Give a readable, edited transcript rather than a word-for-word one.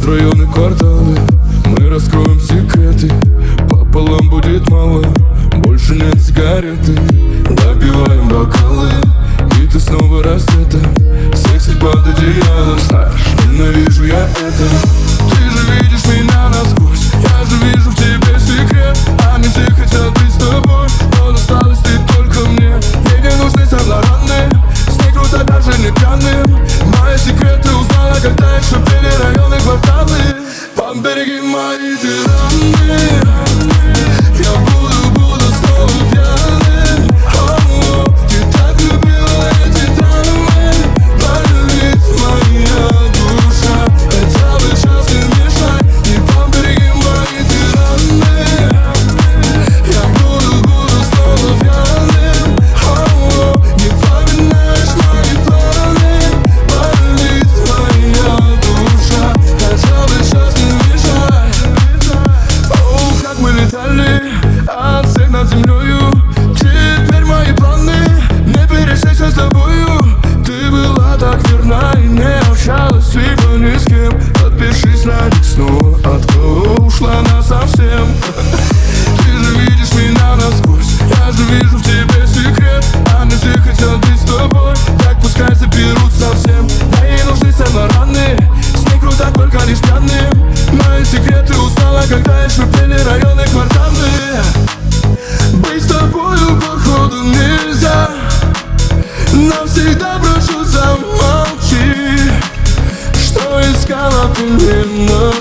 районы, кварталы. Мы раскроем секреты, пополам будет мало, больше нет сигареты. Допиваем бокалы, и ты снова рассветом, секси под одеялом. Знаешь, ненавижу я это. Ты же видишь меня насквозь, я же вижу в тебе секрет. Они все хотят быть с тобой, но досталось ты только мне. Мне не нужны саморанные, с ней круто даже не пьяным. Мои секреты узнала, когда еще пели районы, кварталы. Побереги мои тираны, я буду снова пьяным. Ты так любила эти дамы, болит моя душа. Хотя бы сейчас не мешай, и побереги мои тираны. Я буду снова пьяным. Не вспоминаешь мои планы, болит моя душа. Хотя бы сейчас не мешай. О, как мы летали от всех над землею. Теперь мои планы не пересечься с тобою. Ты была так верна и не общалась либо ни с кем. Подпишись на них снова, от кого ушла насовсем. Ты же видишь меня насквозь, я же вижу в тебе секрет. Они все хотят быть с тобой, так пускай заберут совсем. Да ей нужны саморанные, с ней круто только лишь пьяным. Мои секреты узнала, когда еще пели районы, кварталы. Быть с тобою походу нельзя, навсегда прошу, замолчи. Что искала ты не